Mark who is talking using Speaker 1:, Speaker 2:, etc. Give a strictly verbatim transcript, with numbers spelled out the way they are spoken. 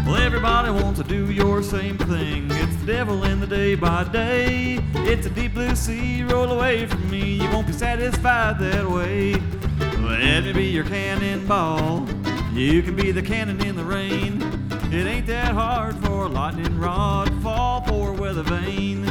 Speaker 1: Well, everybody wants to do your same thing. It's the devil in the day by day. It's a deep blue sea, roll away from me. You won't be satisfied that way. Let me be your cannonball. You can be the cannon in the rain. It ain't that hard for a lightning rod to fall for a weather vane.